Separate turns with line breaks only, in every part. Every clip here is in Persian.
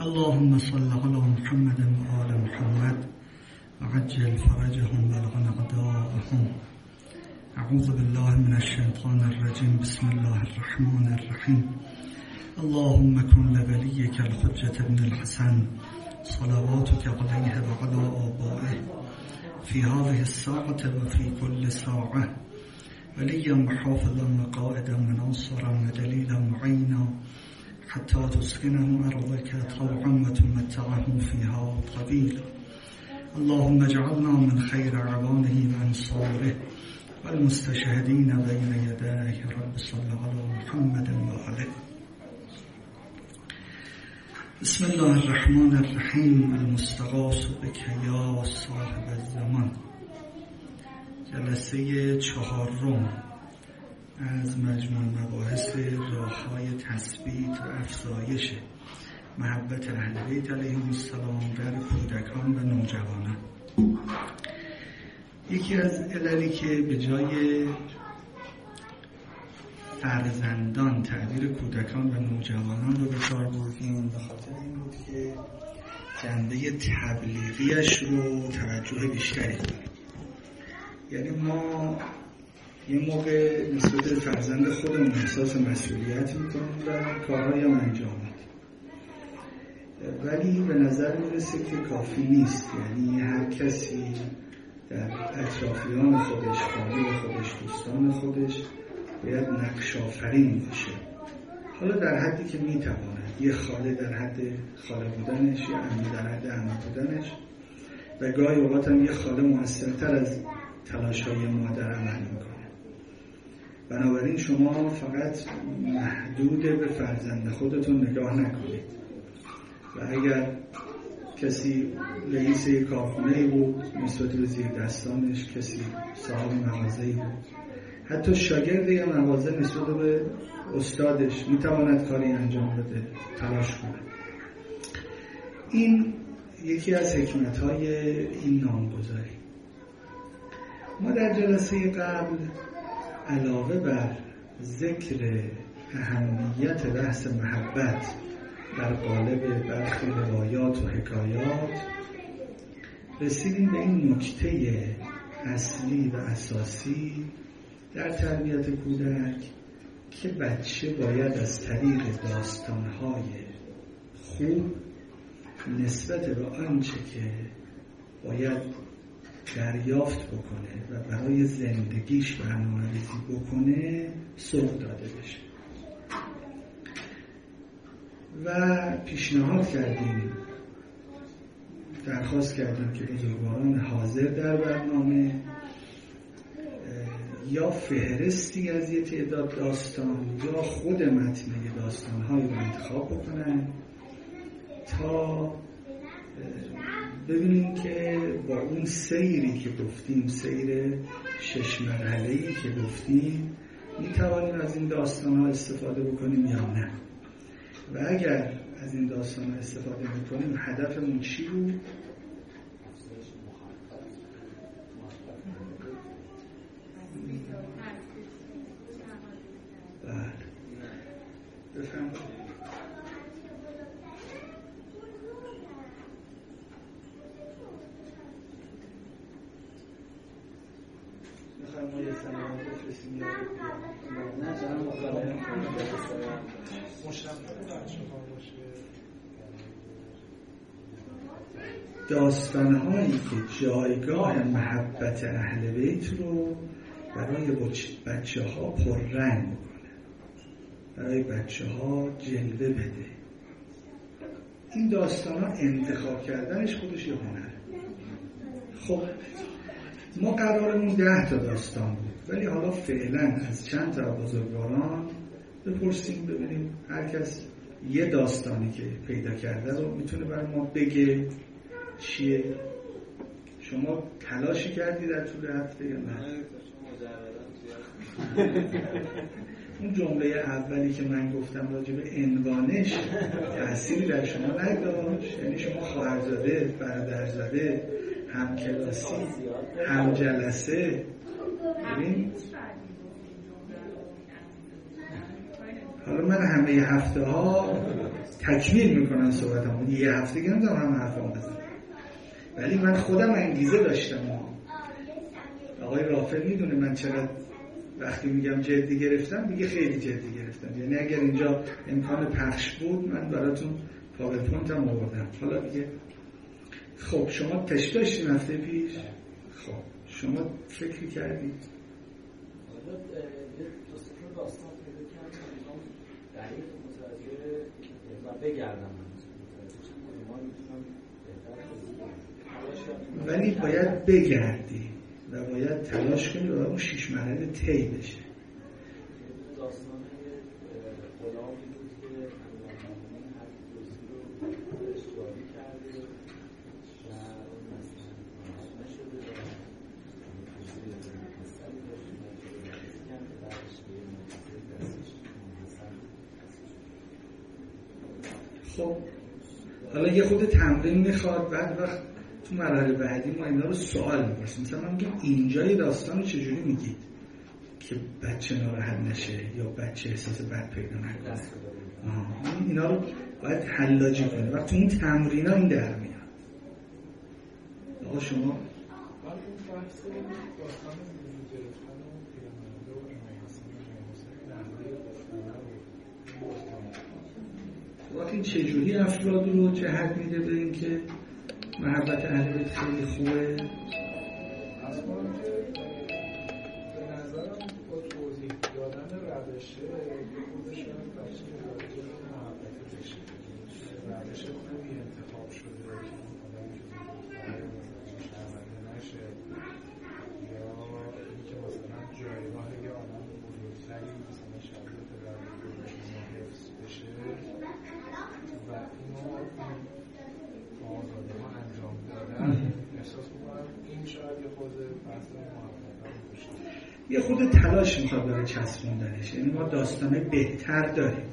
اللهم صل على محمد وآل محمد وعجل فرجهم وبلغ أعداءهم. أعوذ بالله من الشيطان الرجيم. بسم الله الرحمن الرحيم. اللهم كن لوليك الحجة بن الحسن صلواتك عليه وعلى آبائه في هذه الساعة وفي كل ساعة وليا وحافظا وقائدا وناصرا ودليلا معينا حتى تسكنه أرضك طوعا وتمتعه فيها طويلا. اللهم اجعلنا من خير أعوانه وأنصاره والمستشهدين بين يديه. رب صل على محمد وآله. بسم الله الرحمن الرحيم. المستغاث بك یا صاحب الزمان. جلسه 4 از مجموع مباحث راه‌های تثبیت و افزایش محبت اهل بیت علیهم السلام در کودکان و نوجوانان. یکی از عللی که به جای فرزندان تعبیر کودکان و نوجوانان رو به کار بردیم به خاطر این بود که جنبه تبلیغیش رو توجه بیشتری داریم. یعنی ما یه موقع نسبت فرزند خودمون احساس مسئولیت میکنیم و کارهایی هم انجام میدیم، ولی به نظر میرسه که کافی نیست. یعنی هر کسی در اطرافیان خودش، فامیل خودش، دوستان خودش باید نقش آفرین باشه. حالا در حدی که میتواند، یه خاله در حد خاله بودنش، یه عمه در حد عمه بودنش، و گاهی اوقات هم یه خاله موثرتر از تلاش‌های مادر عمل میکنه. بنابراین شما فقط محدود به فرزند خودتون نگاه نکنید و اگر کسی رئیس یک کارخانه‌ای بود نسبت به زیر دستانش، کسی صاحب مغازه‌ای بود، حتی شاگرد یک مغازه نسبت به استادش میتواند کاری انجام بده، تلاش کنه. این یکی از حکمت‌های این نامگذاری. ما در جلسه قبل علاوه بر ذکر اهمیت بحث محبت در قالب برخی روایات و حکایات رسیدیم به این نکته اصلی و اساسی در تربیت کودک که بچه باید از طریق داستان‌های خوب نسبت به آنچه که باید دریافت بکنه و برای زندگیش برنامه‌ریزی بکنه سوق داده بشه. و پیشنهاد کردیم، درخواست کردیم که بزرگواران حاضر در برنامه یا فهرستی از یه تعداد داستان یا خود متن داستان‌هایی رو انتخاب بکنن تا ببینیم که با اون سیری که گفتیم، سیر 6 مرحله‌ای که گفتیم، میتوانیم از این داستان‌ها استفاده بکنیم یا نه. و اگر از این داستان‌ها استفاده میکنیم هدفمون چی بود؟ بله، بفرمایید. ما یه سلام بفرستیم یا نه جناب مخالفه داستان‌هایی که جایگاه محبت اهل بیت رو برای بچه‌ها پررنگ بکنه، برای بچه‌ها جلوه بده. این داستان‌ها انتخاب کردنش خودش یه هنره. خب ما قرارمون 10 تا داستان بود، ولی حالا فعلا از چند تا بزرگواران بپرسیم ببینیم هر کس یه داستانی که پیدا کرده رو میتونه بر ما بگه چیه. شما تلاشی کردی در طول هفته یا نه؟ اون جمله اولی که من گفتم راجع به عنوانش تأثیری در شما نداشت؟ یعنی شما خواهرزاده، برادرزاده، هم کلاسی، هم جلسه، ببین حالا من همه هفته ها تکمیل میکنن صحبتمو. یه هفته که نمیدونم هم حرفام بزنم، ولی من خودم انگیزه داشتم. آقای رافع میدونه من چقدر وقتی میگم جدی گرفتم، دیگه خیلی جدی گرفتم. یعنی اگر اینجا امکان پخش بود من براتون پاورپوینت هم آوردم. حالا دیگه خب شما تست داشتین هفته پیش؟ خب شما فکر کردید؟
حالا یه دوستشون داستان پیدا کردم میخوام دقیق متوجه و بگردم
ولی باید بگردی و باید تلاش کنی و اون 6 مرحله طی بشه.
داستان غلامی بود که امیرالمومنین هر دوستی رو اشتباهی کرده و اون مثلا ناراحت نشده و مسئله داشته و که بعدش به یه موضوعی دستش
خب حالا یه خود تمرین میخواد. بعد وقت تو مرحله بعدی ما اینا رو سوال میپرسیم. مثلا من میگم اینجای داستان رو چجوری میگید که بچه ناراحت نشه یا بچه احساس بد پیدا نکنه. اینا رو باید حلاجی کنه. وقت تو اون تمرین ها این در میاد. آقا شما
من اون بحث داستان وجود گرفتن و پیرمرده و
وقتی چجوری افراد رو جهت میده به این که محبت اهل بیت خیلی خوبه؟
از من که به نظرم با توضیح دادن روشه یه خودش هم بچه متوجه محبت بشه. روش خوبی انتخاب شده که آدم جزئی شرمنده نشه یا اینکه مثلا جایگاه یه آدم بزرگتری مثلا شبیه پدر بزرگش حفظ بشه و اینو آزاده ها انجام دادن. احساس میکنم این شاید یه خود بحث محبت هم باشه.
یه خود تلاش میخواد برای چسبوندنش. یعنی ما داستانه بهتر داریم.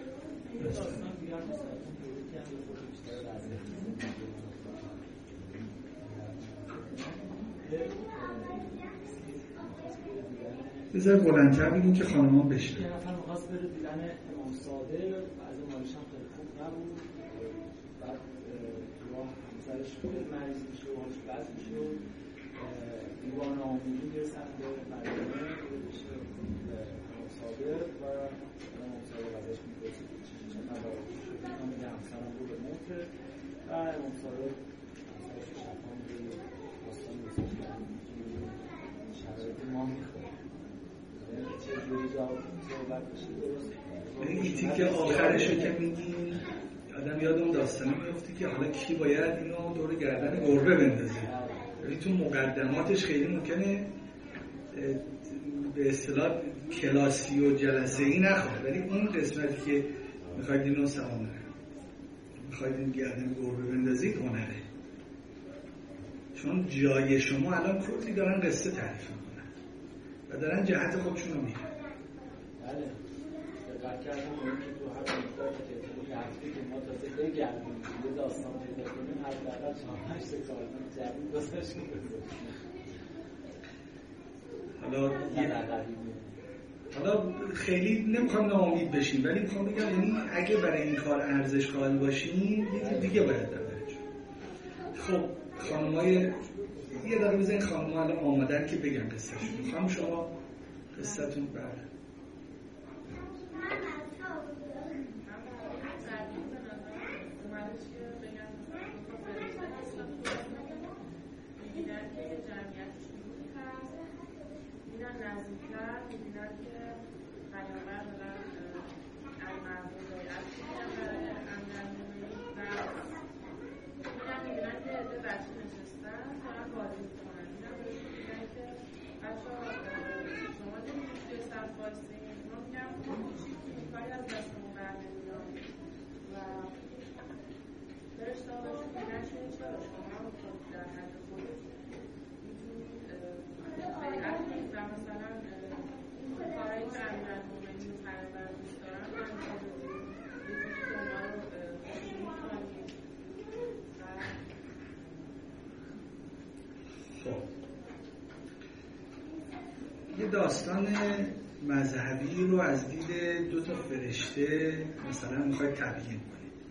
بذار بلندتر بگیم که خانمان بشه.
یه نفر میخواست بره دیدن امام صادق، از مالش هم خیلی خوب نبود. بعد راه همسرش مریض میشه و حالش بد میشه و دیوان آموزی میرسن به مدینه میشه امام صادق و امام صادق ازش میپرسه چه خبره شده. من میگه همسرم رو به موته و امام صادق همسرش شفا میده داستان بسید شرایط ما میخوره چجوری جواب صحبت بشه درست.
این تیکه آخرشو که میگیم آدم یاد اون داستانی میفته که حالا کی باید اینو دور گردن گربه بندازه. یعنی تو مقدماتش خیلی ممکنه به اصطلاح کلاسی و جلسه‌ای نخواد، ولی اون قسمتی که میخواید اینو سوامه میخواید این گردن گربه بندازید هنره. چون جای شما الان کلی دارن قصه تعریف میکنن و دارن جهت خودشون رو میگن.
بله دقت کردم اون که تو هر مقدار که هفته که ما تازه بگردیم یه داستان پیدا کنیم حداقل 4-8 کارمون جدید گذاشته
حالا خیلی نمیخوام ناامید بشیم، ولی میخوام بگم یعنی اگه برای این کار ارزش قائل باشیم یکی دیگه باید درش. خب خانمای یه دقیقه بزنین خانم‌ها الان آمادن که بگن قصه‌شون. میخوام شما قصه‌تون بعد
نزدیکتر می‌بینن که پیامبر دارن از مردم باید برای امیرالمومنین و می‌بینن که عده بچه نشستن دارن بازی می‌کنن. می‌بینن که بچه‌ها شما نمی‌تونید توی صف وایسین. اونا میگن کاری از دستمون برنمیاد و فرشته ها بهشون میگن چرا شما در حد خودت می‌تونید بیعت کنید و مثلا کارهایی که امیرالمومنین و پیامبر دوست دارن انجام بدید. می‌تونید که اونا رو خوشنود کنید.
خب یه داستان مذهبی رو از دید 2 فرشته مثلا میخواید تبیین کنید.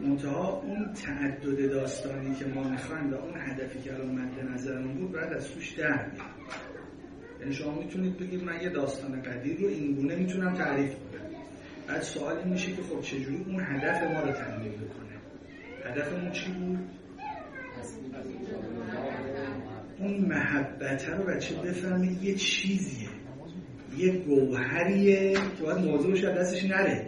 منتها اون تعدد داستانی که ما میخوایم و اون هدفی که الان مد نظرمون بود باید از توش در بیاد. یعنی شما میتونید بگید من یه داستان قدیر رو این گونه میتونم تعریف کنم. بعد سوال این میشه که خب چجوری اون هدف ما رو تامین بکنه؟ هدفمون چی بود؟ اون محبت رو بچه بفهمید یه چیزیه، یه گوهریه که باید موضوعش از دستش نره.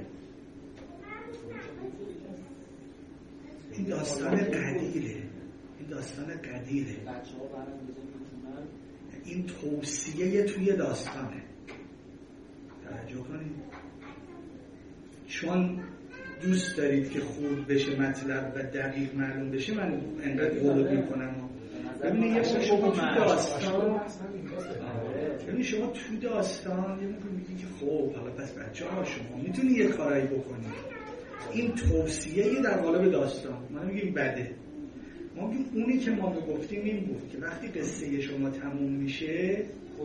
این داستان قدیره، این داستان قدیره، این توصیه توی داستانه. توجه کنید، چون دوست دارید که خوب بشه مطلب و دقیق معلوم بشه من انقدر قولت میکنم. ببینید شما تو داستان، یعنی شما تو داستان یه موقع میگی که خب حالا پس بچه‌ها شما میتونی یه کارایی بکنید. این توصیه در قالب داستان، ما نمیگیم بده، ما میگیم اونی که ما میگفتیم این بود که وقتی قصه شما تموم میشه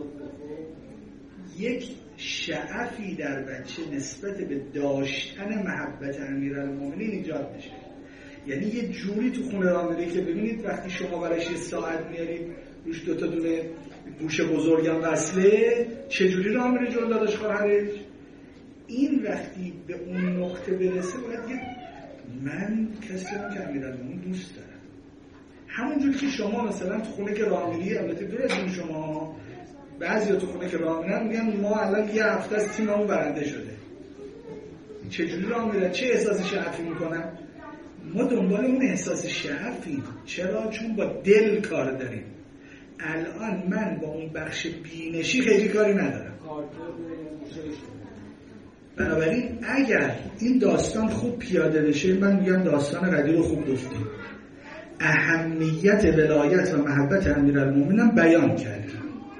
یک شعفی در بچه نسبت به داشتن محبت امیرالمومنین ایجاد میشه. یعنی یه جوری تو خونه راه میره که ببینید وقتی شما براش یه ساعت میارید روش 2 تا دونه گوش بزرگم وصله، چجوری راه میره جلو داداش خواهرش. این وقتی به اون نقطه برسه باید من کسی هم که امیرالمومنین دوست دارم. همونجور که شما مثلا تو خونه که راه میری، البته دور از شما بعضیا تو خونه که راه میرن میگن ما الان یه هفته از تیممون برنده شده. چجوری راه میرن؟ چه احساس شعفی میکنن؟ ما دنبال اون احساس شعفیم. چرا؟ چون با دل کار داریم. الان من با اون بخش بینشی خیلی کاری ندارم. بنابراین اگر این داستان خوب پیاده بشه، من میگم داستان قدیر رو خوب گفتیم، اهمیت ولایت و محبت امیرالمومنین بیان کردیم.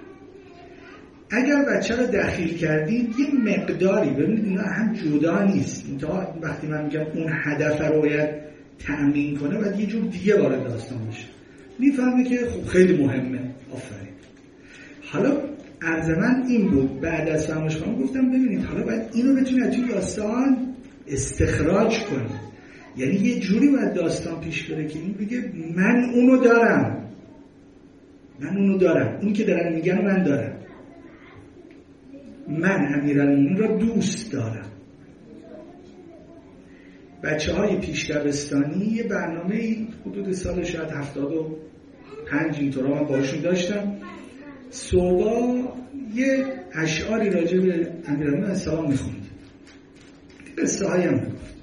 اگر بچه رو دخیل کردید یه مقداری، ببینید اینا هم جدا نیست. تا وقتی من میگم اون هدف رو باید تأمین کنه باید یه جور دیگه وارد داستان بشه، میفهمه که خب خیلی مهمه. آفرین. حالا عرض من این بود، بعد از فهمش کنم گفتم ببینید حالا باید اینو بتونید توی داستان استخراج کنید. یعنی یه جوری باید داستان پیش بره که این بگه من اونو دارم، من اونو دارم، اون که دارن میگن من دارم، من امیرالمومنین را دوست دارم. بچه‌های پیش دبستانی یه برنامه حدود سال شاید 75 اینطورا من باشون داشتم، صبح یه اشعاری راجع به امیرالمومنین السلام میخوند، قصه هایی هم میگفت.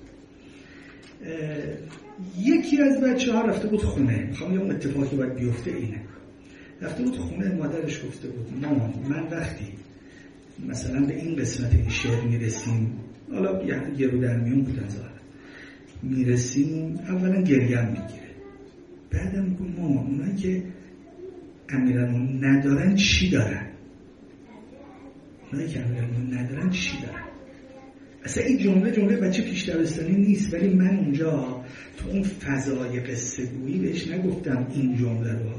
یکی از بچه‌ها رفته بود خونه، میخوام یه اتفاقی باید بیفته اینه، رفته بود خونه، مادرش گفته بود مامان من وقتی مثلا به این قسمت این شعر میرسیم، حالا یه رو در میون بود از آره میرسیم، اولا گریم میگیره، بعدم میگم مامان اونایی که امیرالمومنین ندارن چی دارن؟ اونایی که امیرالمومنین ندارن چی دارن؟ اصلا این جمله بچه پیش دبستانی نیست، ولی من اونجا تو اون فضای قصه گویی بهش نگفتم این جمله رو.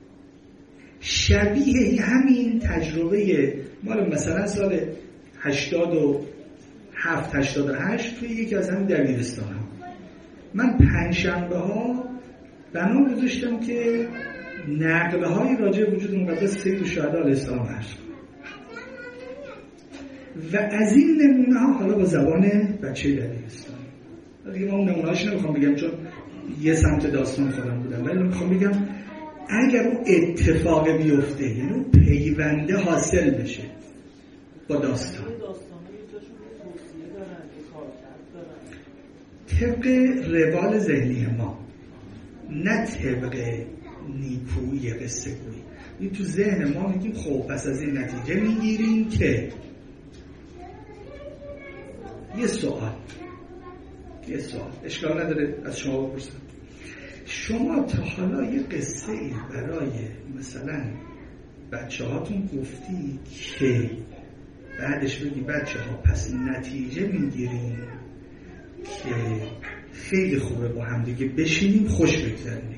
شبیه همین تجربه مال مثلا سال 87-88 توی یکی از همین دبیرستانم، من پنجشنبه ها بنا گذاشتم که نقله های راجع به وجود مقدس سید الشهدا علیه السلام عرض کنم و از این نمونه ها حالا با زبان بچه دبیرستان. دیگه من اون نمونه هاش نمیخوام بگم چون یه سمت داستان خودم بودم، ولی میخوام بگم اگر اون اتفاق بیفته، یعنی اون پیونده حاصل بشه با داستان، طبق روال ذهنی ما، نه طبق نیکویی قصه گویی. این تو ذهن ما میگیم خب پس از این نتیجه میگیریم که یه سوال اشکال نداره از شما بپرسم، شما تا حالا یه قصه ای برای مثلا بچه هاتون گفتی که بعدش بگی بچه ها پس نتیجه میگیریم که خیلی خوبه با هم دیگه بشینیم خوش بگذرونیم؟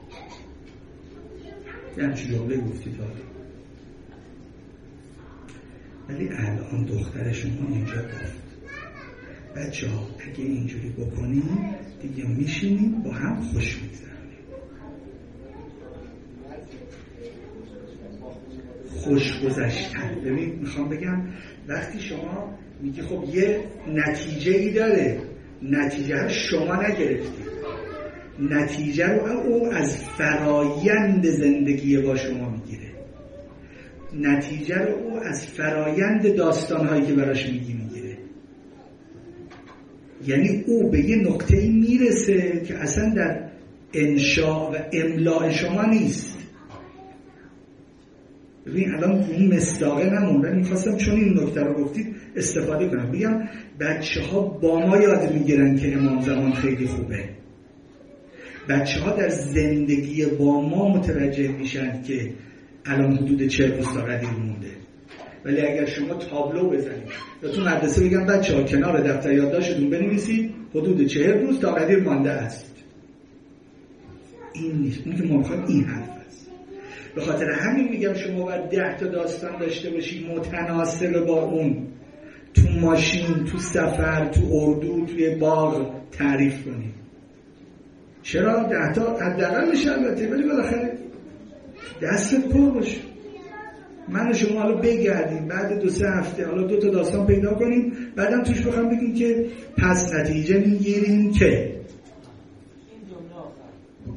یعنی چه جمله گفتی تا حالا؟ ولی الان دختر شما اینجا گفت بچه ها اگه اینجوری بکنیم دیگه میشینیم با هم خوش میگذرونیم. خوش گذشتن. ببین میخوام بگم وقتی شما میگی خب یه نتیجه ای داره، نتیجه ها شما نگرفتید، نتیجه رو او از فرایند زندگی با شما میگیره، نتیجه رو او از فرایند داستانهایی که براش میگیره. یعنی او به یه نقطه‌ای میرسه که اصلا در انشاء و املاء شما نیست. ببین الان اون مصداقه نمونده، میخواستم چون این نکته رو گفتید استفاده کنم بگم بچه‌ها با ما یاد میگیرن که امام زمان خیلی خوبه. بچه‌ها در زندگی با ما متوجه میشن که الان حدود 40 روز تا قدیر مونده. ولی اگر شما تابلو بزنید یا تو مدرسه بگم بچه‌ها کنار دفتر یادداشتتون بنویسید حدود 40 روز تا قدیر مانده است، این نیست. اون که ما می‌خوایم این حرف است. به خاطر همین میگم شما باید 10 تا داستان داشته باشید متناسب با اون، تو ماشین، تو سفر، تو اردو، توی باغ تعریف کنید. چرا 10 تا حداقلش البته، ولی بالاخره دستت پر باشه. من و شما حالا بگردیم بعد 2-3 هفته حالا 2 تا داستان پیدا کنیم، بعدم توش بخوام بگیم که پس نتیجه میگیریم که
این جمله آخر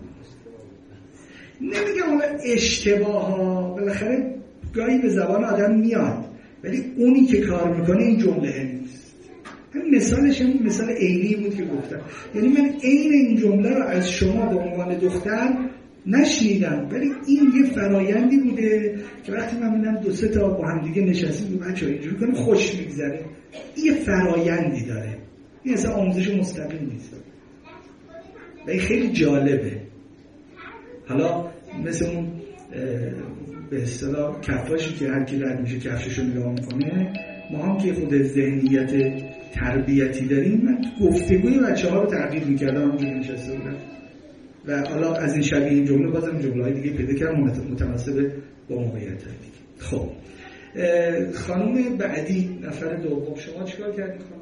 نمیگم حالا اشتباه ها بالاخره گاهی به زبان آدم میاد، ولی اونی که کار میکنه این جمله نیست. همین مثالش هم مثال عینی بود که گفتم. یعنی من عین این جمله رو از شما به عنوان دختر نشنیدم، ولی این یه فرایندی بوده که وقتی من میدم 2-3 تا با هم دیگه نشستیم بچه‌ها اینجوری کنیم خوش میگذره، این یه فرایندی داره. این اصلا آموزش مستقیم نیست و این خیلی جالبه. حالا مثل اون به اصطلاح کفاشی که هر کی رد میشه کفششو نگاه میکنه، ما هم که خود ذهنیت تربیتی داریم. من تو گفتگوی بچه‌ها رو تغییر می‌کردم اونجوری نشسته بودم و حالا از این شبیه این جمله بازم جمله‌های دیگه پیدا کردم متناسب با موقعیت دیگه. خب خانم بعدی نفر دوم شما چیکار کردید خانم؟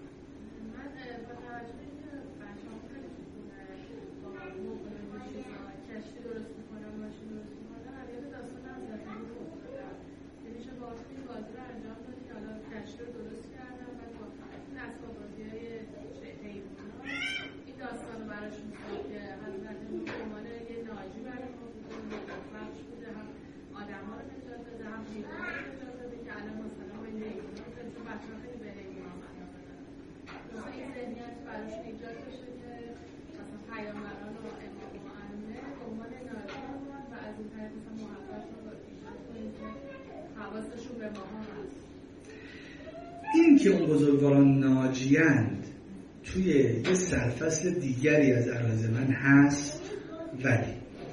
این که اون بزرگواران ناجیند توی یه سرفصل دیگری از عرایض من هست، ولی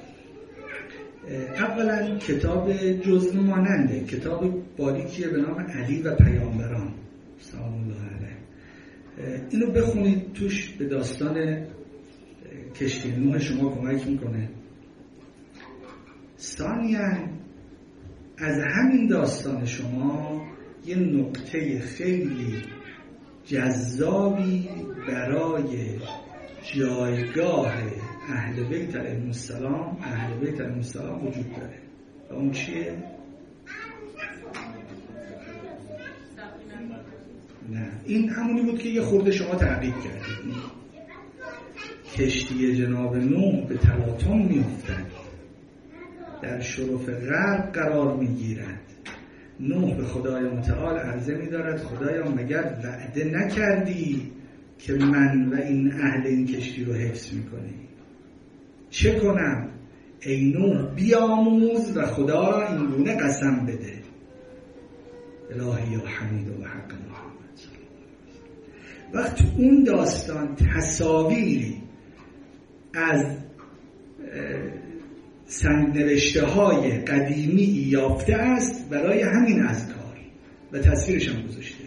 اولا کتاب جزء ماننده، کتاب باریکیه به نام علی و پیامبران سلام الله علیه. اینو بخونید، توش به داستان کشتی نوح شما کمک میکنه. ثانیاً از همین داستان شما یه نقطه خیلی جذابی برای جایگاه اهل بیت علیهم السلام وجود داره. و اون چیه؟ نه، این همونی بود که یه خورده شما تعقیب کردید. کشتی جناب نوح به تلاطم میافتد، در شرف غرق قرار میگیرد. نوح به خدای متعال عرضه می‌دارد خدایا مگر وعده نکردی که من و این اهل این کشتی رو حفظ می‌کنی؟ چه کنم؟ ای نوح بیاموز و خدا را این گونه قسم بده. الهی یا حمید و حق محمد. وقت اون داستان تصاویری از سنگ‌نوشته های قدیمی یافته است برای همین اذکار و تصویرش هم گذاشته.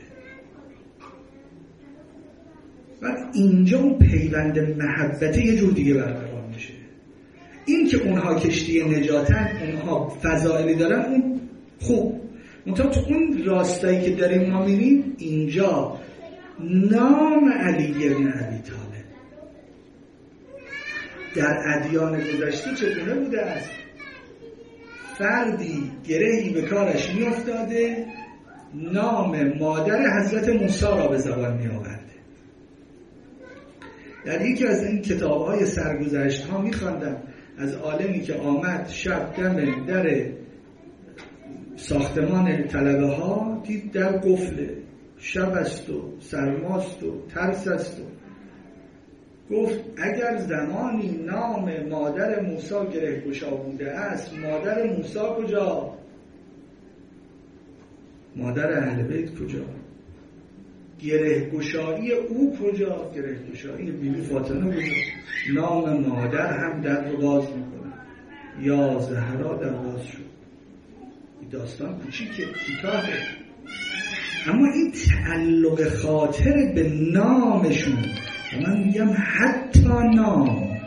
و اینجا اون پیوند محبت یه جور دیگه برقرار میشه. این که اونها کشتی نجاتن، اونها فضائلی دارن، اون خوب. منتها تو اون راستایی که داریم ما میریم، اینجا نام علی بن ابی طالب در ادیان گذشته چگونه بوده است؟ فردی گرهی به کارش می افتاده، نام مادر حضرت موسی را به زبان می آورده. در یکی از این کتاب‌های سرگذشت‌ها می‌خواندم از عالمی که آمد شب دم در ساختمان طلبه‌ها دید در قفله، شب است و سرماست و ترس است و گفت اگر زمانی نام مادر موسی گره‌گشا بوده است، مادر موسی کجا؟ مادر اهل بیت کجا؟ گره‌گشایی او کجا؟ گره‌گشایی بیبی فاطمه کجا؟ نام مادر هم در رو باز میکنه. یا زهرا در باز شد. این داستان کوچیکه، کوتاهه، اما این تعلق خاطر به نامشون و من میگم حتی نام.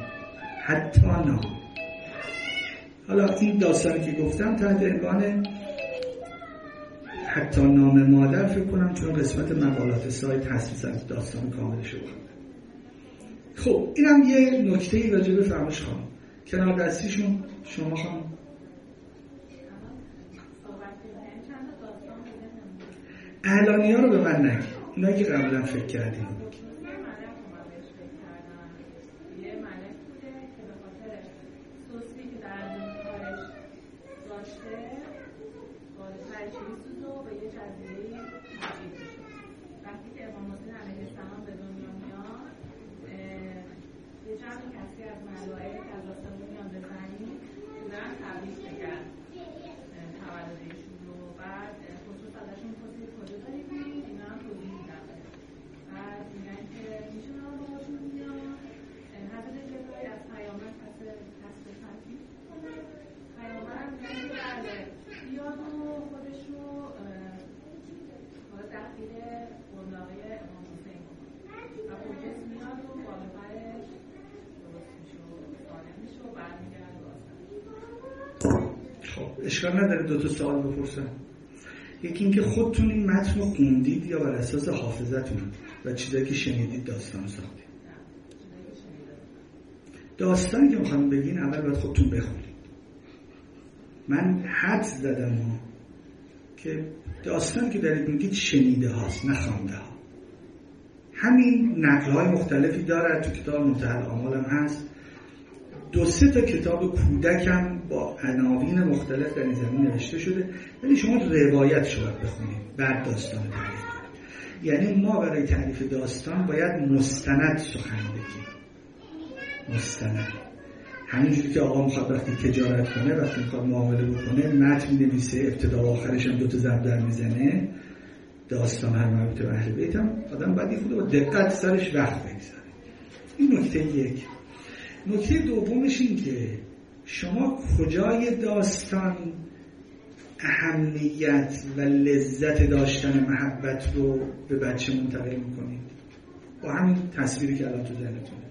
حالا این داستانی که گفتم تحت عنوان حتی نام مادر فکر کنم چون قسمت مقالات سایت هست از داستان کاملش بود. خب اینم یه نکته‌ای راجع به فرمایش خانم. کنار دستیشون شما خانم اعلانی ها رو به من نگی، اونایی که قبلا فکر کردیم. اشکال نداره دو تا سوال بپرسم. یکی اینکه خودتون این متن رو خوندید یا بر اساس حافظتون و چیزایی که شنیدید داستان ساختید؟ داستانی که میخوام بگین اول باید خودتون بخونید. من حد زدم که داستانی که دارید میگید شنیده هاست نه خوانده ها. همین نقل های مختلفی داره، تو کتاب منتهی الآمال هم هست. 2-3 تا کتاب کودکم با عناوین مختلف در این زمین نوشته شده، ولی شما روایت باید بخونید بعد داستان رو تعریف کنید. یعنی ما برای تعریف داستان باید مستند سخن بگیم. مستند همینجوری که آقا میخواد وقتی تجارت کنه، وقتی میخواد معامله بکنه، متن می‌نویسه، ابتدا و آخرش هم 2 تا ضرب در میزنه. داستان هر مربوط به اهل بیت هم آدم باید خود با دقت سرش وقت بگذاره. این نکته یک. نکته دومش این که شما کجای داستان اهمیت و لذت داشتن محبت رو به بچه منتقل میکنید؟ با همین تصویری که الان تو ذهنتونه.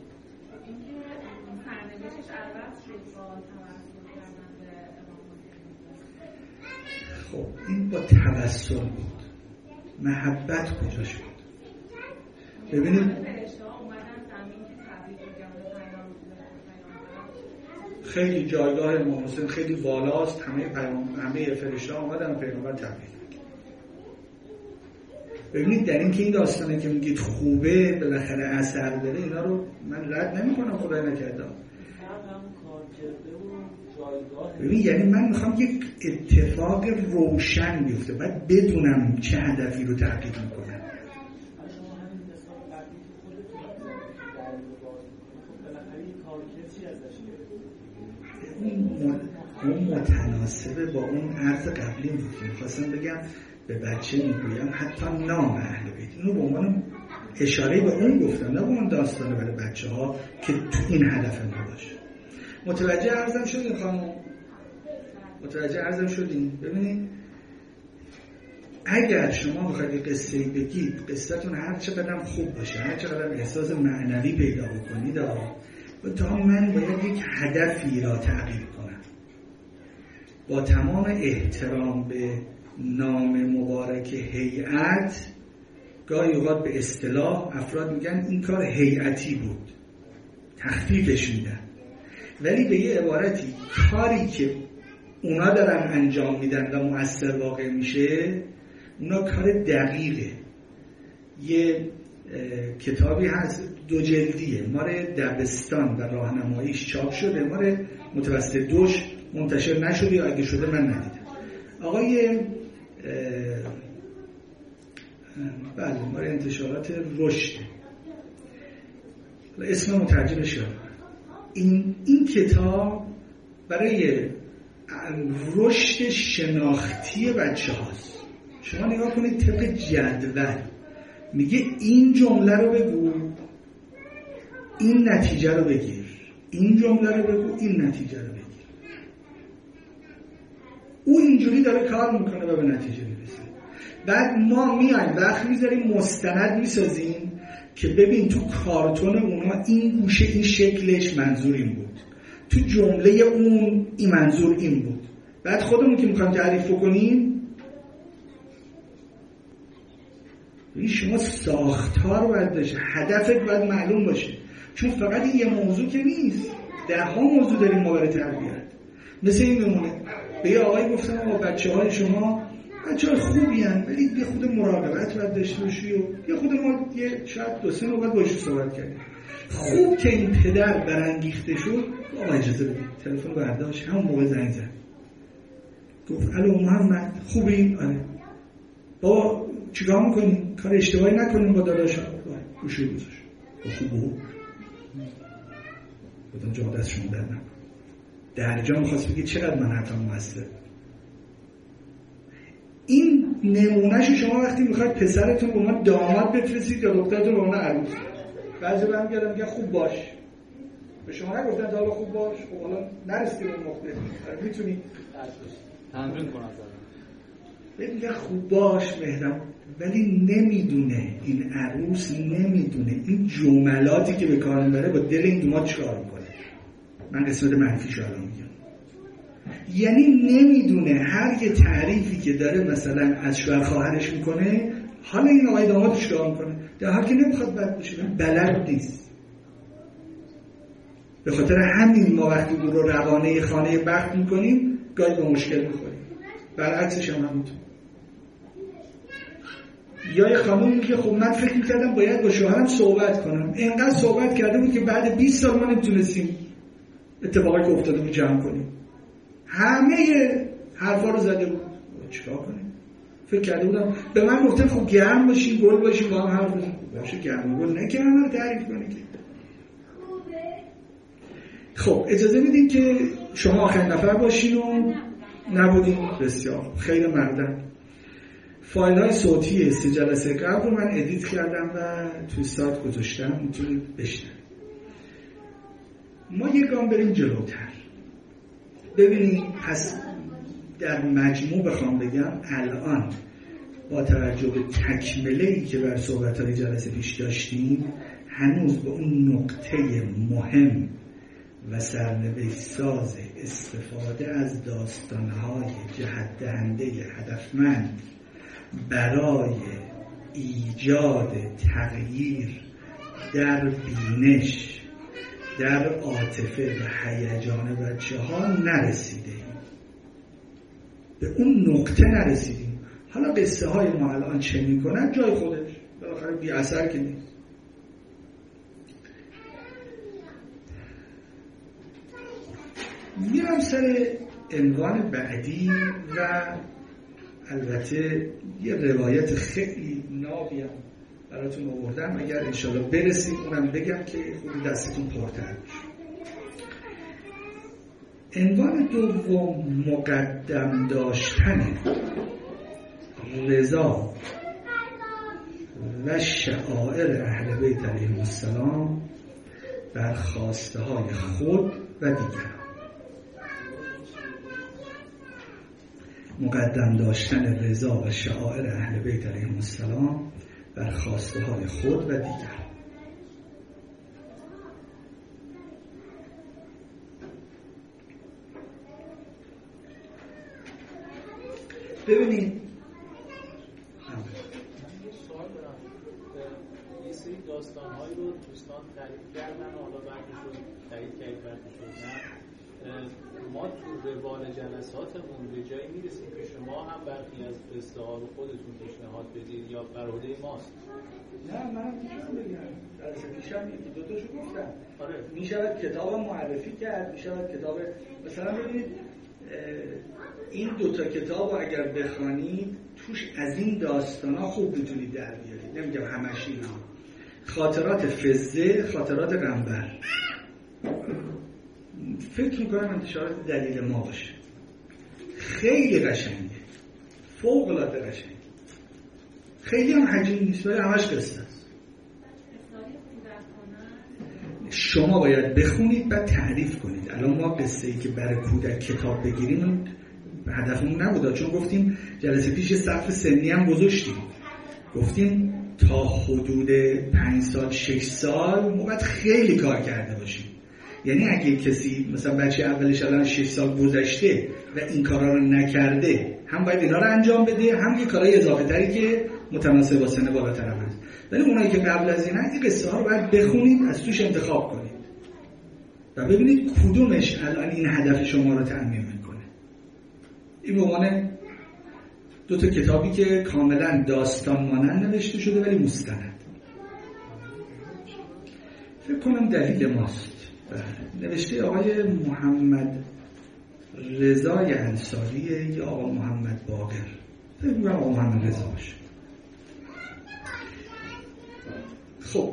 خب این با توسل بود. محبت کجاش بود؟ ببینید خیلی جایگاه امام حسین خیلی بالاست، همه فرشته‌ها اومدن پیغمبر تبریک. ببینید در این که این داستانه که میگید خوبه بالاخره اثر داره، اینا رو من رد نمی‌کنم، خدای نکرده. ببین یعنی من میخوام یک اتفاق روشن بیفته، باید بدونم چه هدفی رو تحقیق میکنم. اون متناسبه با اون عرض قبلی بود که میخواستم بگم به بچه میگویم حتی نام اهل بیت. اینو به عنوان اشاره به اون گفتم، نه به اون داستانه برای بچه ها که تو این هدف ما باشه. متوجه عرضم شدین خانم؟ متوجه عرضم شدین؟ ببینید اگر شما بخواید قصه‌ای بگید، قصه‌تون هر چقدر خوب باشه، هر چقدر احساس معنوی پیدا بکنید، و تا من باید یک هدفی را تعریف کنم با تمام احترام به نام مبارک هیئت. گاهی اوقات به اصطلاح افراد میگن این کار هیئتی بود، تخفیفش میدن. ولی به یه عبارتی کاری که اونا دارن انجام میدن و مؤثر واقع میشه، اونا کار دقیقه. یه کتابی هست 2 جلدیه، مال دبستان و راهنماییش چاپ شده، مال متوسط دوش منتشر نشده یا اگه شده من ندیدم. آقای بله مال انتشارات رشد، اسم مترجمش یادم. این کتاب برای رشد شناختی بچه هاست. شما نگاه کنید طبق جدول، میگه این جمله رو بگو این نتیجه رو بگیر، این جمله رو بگو این نتیجه رو بگیر. او اینجوری داره کار میکنه و به نتیجه میرسه. بعد ما میایم وقت میذاریم مستند میسازیم که ببین تو کارتون اونا این گوشه این شکلش منظور این بود، تو جمله اون این منظور این بود. بعد خودمون که میخوایم تعریف کنیم، شما ساختار باید باشه، هدفت باید معلوم باشه، چون فقط این یه موضوع که نیست، 10 موضوع داریم ما برای تربیت. مثل این نمونه به یه آقای گفتم آقا بچه‌های شما بچه‌های خوبی هستن ولی یه خود مراقبت باید داشته باشی و یه خود ما یه شاید 2-3 نوبت باهاش صحبت کردیم. خوب که این پدر برانگیخته شد، آقا اجازه بدید، تلفن برداشت، همون موقع زنگ زد، گفت الو محمد خوبی؟ آره. بابا چیکار میکنی؟ کار اشتباهی نکنیم با داداشا. گوشی گذاشت. خوبه؟ بودم جا دست شما در نکن. در جا میخواست بگید چقدر من حرفم موثر. این نمونهشو شما وقتی میخواید پسرتون به من داماد بفرستید یا دخترتون به من عروس، بعضی برمیگردن میگن خوب باش. به شما نگفتن تا حالا خوب باش؟ خب حالا نرسیدی به نقطه، میتونی
تمرین کن از
الان. میگه خوب باش مهرم، ولی نمیدونه این عروس نمیدونه این جملاتی که به کار میبره با دل این دومات چیکار میکنه. من قسمت منفیشو الان میگم. یعنی نمیدونه هر یه تعریفی که داره مثلا از شوهر خواهرش میکنه حالا این آقای دامادش چیکار میکنه، در حالی که نمیخواد بد باشه، بلد نیست. به خاطر همین ما وقتی او رو روانه خانه بخت میکنیم گاهی به مشکل میخوریم. برعکسش هم همینطور. یا یه خانوم میگه خب من فکر میکردم باید با شوهرم صحبت کنم، اینقدر صحبت کرده بود که بعد 20 سال ما نمیتونستیم اتفاقی که افتاده بود جمع کنیم، همه حرفا رو زده بود. چیکار کنیم؟ فکر کرده بودم به من گفتن خب گرم باشیم گل باشیم با هم حرف بزنیم. باشه گرم گل نه که همه رو تعریف کنی که. خب اجازه میدین که شما آخرین نفر باشین و نبودین. بسیار خیلی مردم. فایل های صوتی 3 جلسه قبل رو من ادیت کردم و توی سایت گذاشتم، میتونید بشنوید. ما یه گام بریم جلوتر. ببینید پس در مجموع بخوام بگم الان با توجه به تکمله‌ای که بر صحبت‌های جلسه پیش داشتیم هنوز به اون نقطه مهم و سرنوشت ساز استفاده از داستان‌های جهت‌دهنده هدفمند برای ایجاد تغییر در بینش، در عاطفه و هیجان بچه‌ها نرسیده. به اون نقطه نرسیدیم. حالا قصه های ما الان چه میکنن جای خودش، بالاخره بی اثر که نیست. میرم سر عنوان بعدی و البته یه روایت خیلی نابی هم براتون آوردم، اگر انشالله برسیم اونم بگم که خود دستتون پرتر بشه. عنوان دوم مقدم داشتن رضا و شعائر اهل بیت علیهم السلام بر خواسته های خود و دیگران. مقدم داشتن رضا و شعائر اهل بیت علیهم السلام بر خواسته های خود و دیگران. ببینید
یه سوال دارم. یه سری داستان‌هایی رو دوستان تعریف کردن و حالا بعدش رو تایید کردن
برده شدن ما تو روال جلساتمون به جایی میرسیم که شما هم برخی از قصه ها رو خودتون پیشنهاد بدید یا بر عهده ماست؟
نه من میتونم بگم جلسه پیشم یکی دو تاشو گفتم.
آره.
میشود کتاب معرفی کرد، میشود کتاب مثلا ببینید این دوتا کتاب رو اگر بخوانید توش از این داستانا خوب میتونید در بیارید. نمیگم همش اینا، خاطرات فزه، خاطرات قنبر، فکر میکنم انتشارات دلیل ما باشه. خیلی قشنگه، فوق العاده قشنگه، خیلی هم حجیم نیست ولی همش قصه است. شما باید بخونید بعد تعریف کنید. الان ما قصه‌ای که برای کودک کتاب بگیریم هدفمون نبوده، چون گفتیم جلسه پیش سقف سنی هم گذاشتیم، گفتیم تا حدود 5 سال 6 سال ما باید خیلی کار کرده باشیم. یعنی اگه کسی مثلا بچه اولش الان 6 سال گذشته و این کارا رو نکرده، هم باید اینا رو انجام بده، هم یه کارهای اضافه تری که متناسب با سن بالاتر هم هست. ولی اونایی که قبل از این قصه ها رو باید بخونید، از توش انتخاب کنید و ببینید کدومش الان این هدف شما رو تأمین میکنه. این به عنوان 2 تا کتابی که کاملا داستان مانند نوشته شده ولی مستند. فکر کنم دلیل ماست. نوشته آقای محمد رضای انصاریه یا آقا محمد باقر؟ فکر کنم آقا محمد رضا باشه. خب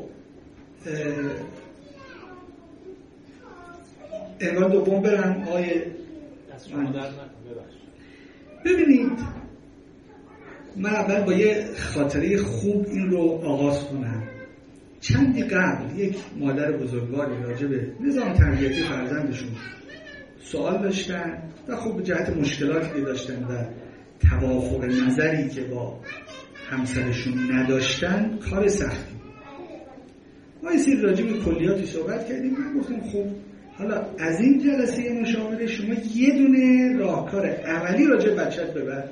عنوان دوم برم. آقای ببینید من اول با یه خاطره خوب این رو آغاز کنم. چندی قبل یک مادر بزرگواری راجع به نظام تربیتی فرزندشون سوال داشتن و خب به جهت مشکلاتی که داشتن و توافق نظری که با همسرشون نداشتن کار سختی. ما یه سری راجع به کلیاتی صحبت کردیم. من گفتم خب حالا از این جلسه مشاوره شما یه دونه راهکار عملی راجع به بچت ببر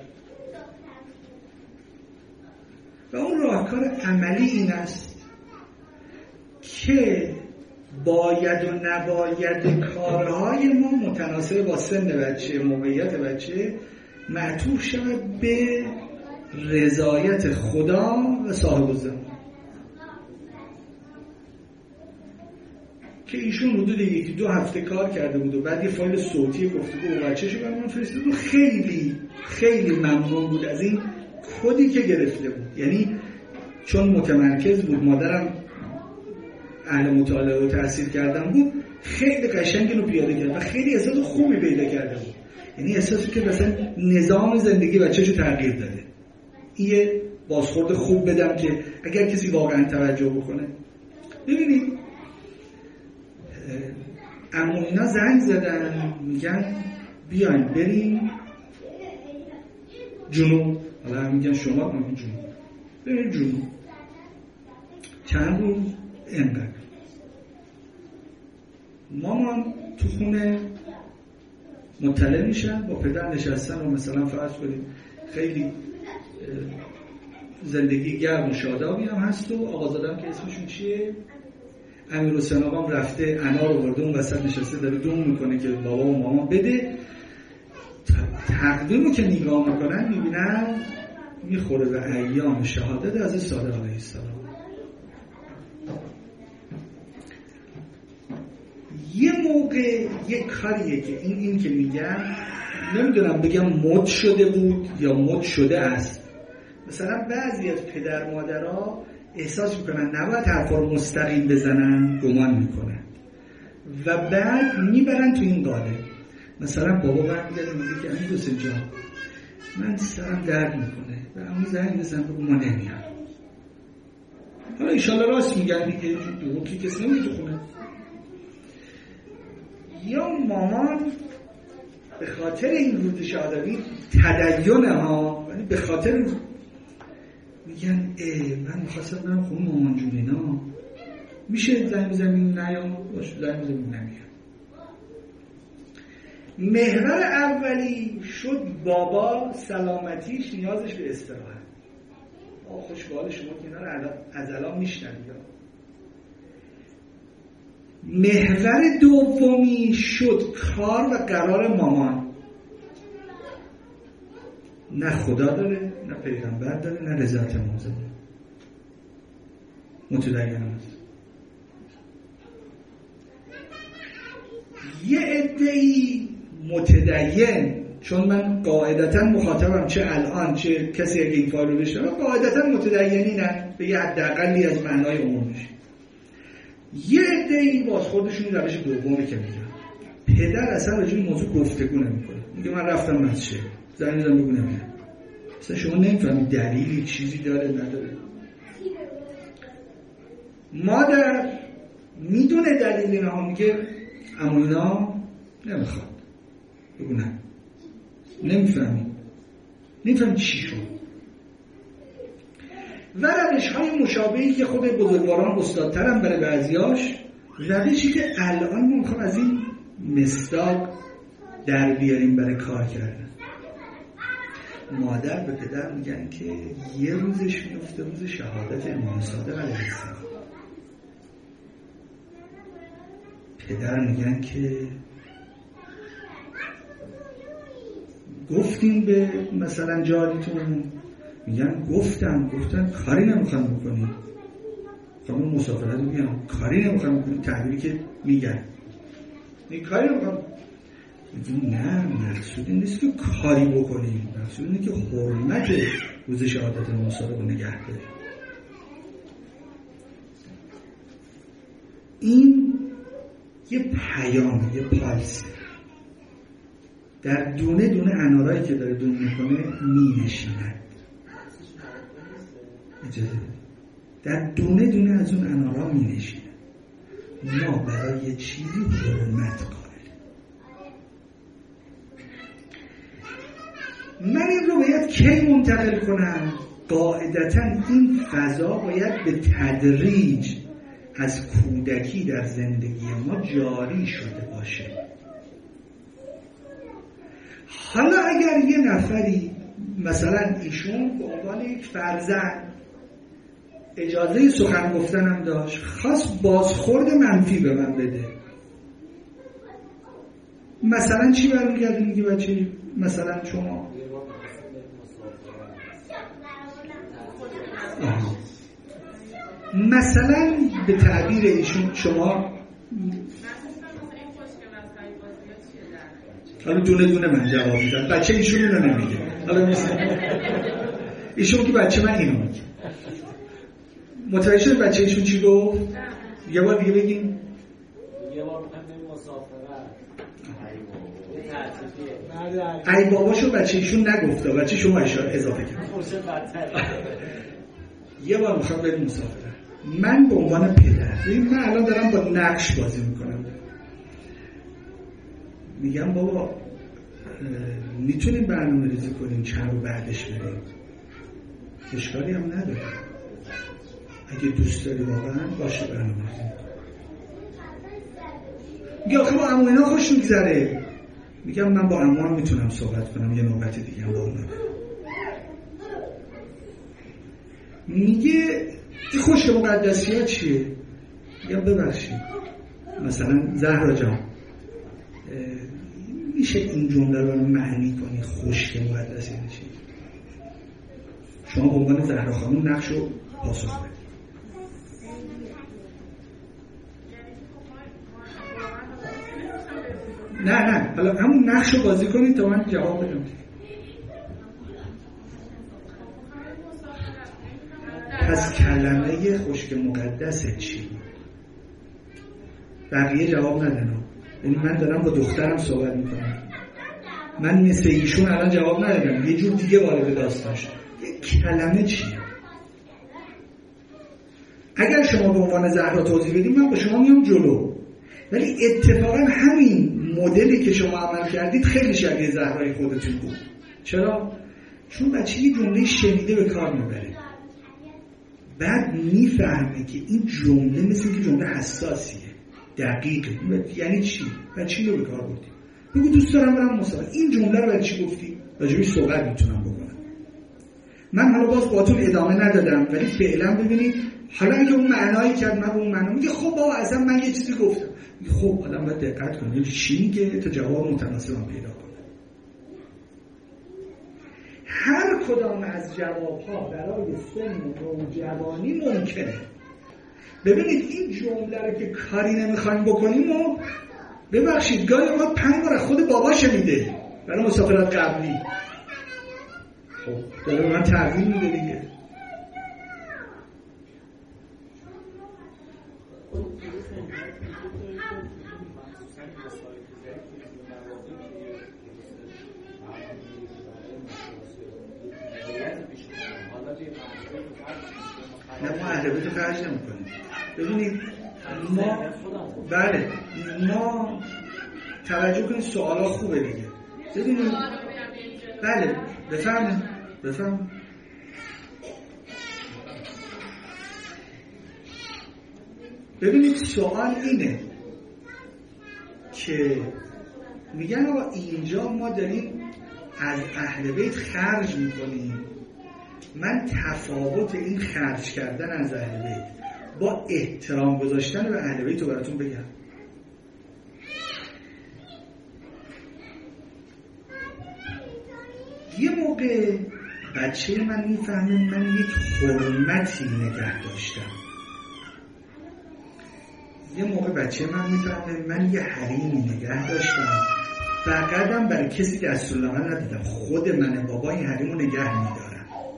و اون راهکار عملی این است که باید و نباید کارهای ما متناسب با سن بچه، موقعیت بچه معطوف شود به رضایت خدا و صاحب الزمان. که ایشون حدود 1-2 هفته کار کرده بود و بعد یه فایل صوتی گفتگو با بچه‌شو برام فرستاد و خیلی خیلی ممنون بود از این کدی که گرفته بود. یعنی چون متمرکز بود، مادرم اهل مطالعه و تحصیل کردن بود، خیلی قشنگ اینو پیاده کرد و خیلی احساس خوبی پیدا کرده بود. یعنی احساسی که مثلا نظام زندگی بچه‌شو تغییر داده. این بازخورد خوب بدم که اگر کسی واقعا توجه بکنه. ببینید عمو اینا زنگ زدن میگن بیاین بریم جنوب. حالا میگن شما میگن جنوب، بریم جنوب چند روز اینقدر. مامان تو خونه مطلع میشن، با پدر نشستن و مثلا فرض کنید خیلی زندگی گرم و شادابی هم هست و آقازادم که اسمشون چیه؟ امیرحسین آقام رفته انار آورده اون وسط نشسته داره دوم میکنه که بابا و مامان بده. تقدیمو که نگاه میکنن میبینن میخوره به ایام شهادت از صادق علیه السلام. یه موقع یه کاریه که این که میگم نمیدونم بگم مد شده بود یا مد شده است. مثلا بعضی از پدر مادرها احساس میکنن نباید حرفا رو مستقیم بزنن، گمان میکنن و بعد میبرن تو این قالب. مثلا بابا برمیگرده میگه که امین حسین جان من سرم درد میکنه و همون زنگ بزن بگو ما نمیام. حالا ایشالله راست میگن دیگه، دروغ که کسی نمیگه تو خونه. یا مامان به خاطر این روز شادابی تدین ها، یعنی به خاطر میگن من میخواستم برم خونه مامان جون اینا، میشه زنگ بزنیم نیام؟ باشه زنگ بزنیم نمیام. محور اولی شد بابا سلامتیش نیازش به استراحت. خوشحال شما که اینا رو از الان میشنوید. محور دومی شد کار و قرار مامان. نه خدا داره، نه پیغمبر داره، نه رضایت امام زاده. متدین است. یه عده‌ای متدین، چون من قاعدتا مخاطبم، چه الان چه کسی اگه این فایل رو بشه، قاعدتا متدینی نه به یه حداقلی از معنای عمومیش. یه عده‌ای بازخوردشون روش دومی که میگن، پدر اصلا راجع به موضوع گفتگو نمیکنه، میگه من رفتم مسجد، زنگ زدم بگو نمیرم. اصلا شما نمیفهمید دلیلی چیزی داره نداره. مادر میدونه دلیل اینا، میگه اما اینا نمیخواد، بگو نه. نمیفهمید چی شد. و روش‌های مشابهی که خود بزرگواران استادترم برای بعضیاش، روشی که الان ما میخوام از این مصداق در بیاریم برای کار کردن. مادر به پدر میگن که یه روزش میفته روز شهادت امام صادق علیه السلام. پدر میگن که گفتیم به مثلا جاریتون، میگن گفتن کاری نمیخوام بکنیم، خواهم مسافرت میگن کاری نمیخوام بکنیم، تعبیری که میگن کاری نمیخوام. نه، مقصود این نیست که کاری بکنیم، مقصود اینه که حرمت روز شهادت امام صادق رو نگه داریم. این یه پیام، یه پالسه در دونه دونه انارایی که داره دون میکنه مینشیند. در دونه دونه از اون انارا مینشیند. ما برای یه چیزی حرمت قائل. من این رو باید کی منتقل کنم؟ قاعدتا این فضا باید به تدریج از کودکی در زندگی ما جاری شده باشه. حالا اگر یه نفری مثلا ایشون به عنوان یک فرزند اجازه سخن گفتنم داشت، خواست بازخورد منفی به من بده، مثلا چی برمیگرده میگه بچه؟ مثلا شما مثلا به تعبیر ایشون شما حالا دونه دونه من جواب میدم، بچه ایشون اینو نمیگه، حالا مثلا ایشون که بچه من اینو میگه، متوجه شد بچه ایشون چی گفت؟ یه بار دیگه بگیم.
یه بار میخوایم بریم مسافرت،
ای باباشو بچه ایشون نگفته، بچه شما اضافه کرد. یه بار میخوام بریم مسافرت، من به عنوان پدر، من الان دارم با نقش بازی میکنم، میگم بابا میتونیم برنامه ریزی کنیم چند رو بعدش بریم، اشکالی هم نداره، اگه دوست داری واقعا باشه برنامه ریزی. میگه آخه با عمو اینا خوش میگذره، میگم من با عمو هم میتونم صحبت کنم، یه نوبت دیگه هم با اونا برم. میگه این خشک مقدسی ها چیه؟ میگم ببخشید مثلا زهرا جان میشه این جمله رو معنی کنی خشک مقدسی چیه؟ شما به عنوان زهرا خانم نقش رو پاسخ بدید. نه حالا همون نقش رو بازی کنید تا من جواب بدم. پس کلمه خشک مقدسه چی؟ بقیه جواب ندن. یعنی من دارم با دخترم صحبت میکنم، من مثل ایشون الان جواب ندادم، یه جور دیگه وارد داستان شد. یه کلمه چیه؟ اگر شما به عنوان زهرا توضیح بدید من با شما میام جلو، ولی اتفاقا همین مدلی که شما عمل کردید خیلی شبیه زهرای خودتون بود. چرا؟ چون بچه یه جمله شنیده به کار میبره، بعد میفهمه که این جمله مثل که جمله حساسیه، دقیقه. یعنی چی؟ و چی رو به کار بردی؟ بگو دوست دارم برم مسافرت، این جمله رو برای چی گفتی؟ راجبش صحبت میتونم بکنم. من حالا باز باهاتون ادامه ندادم، ولی فعلا ببینید حالا اگه اون معنایی کرد من اون معنا میگه خب بابا اصلا من یه چیزی گفتم. خب آدم باید دقت کنه چی میگه تا جواب متناسب پیدا کنه. هر کدام از جوابها برای سن نوجوانی ممکنه. ببینید این جمله رو که کاری نمیخوایم بکنیم و ببخشید گاهی اوقات 5 بار خود بابا شنیده برای مسافرت قبلی. خب داره من تغییر میده دیگه. نه ما اهل بیت خرج نمی‌کنیم. ببینید ما توجه کنید سوالا خوبه دیگه. ببینید بله بفهم ببینید سوال اینه که میگن آقا اینجا ما داریم از اهل بیت خرج میکنیم، من تفاوت این خرج کردن از اهل بیت با احترام گذاشتن به اهل بیت رو براتون بگم. یه موقع بچه من میفهمه من یک حرمتی نگه داشتم، یه موقع بچه من میفهمه من یه حریمی نگه داشتم، فقطم برای کسی دستورالعمل ندیدم، خود من بابا این حریم رو نگه میدارم.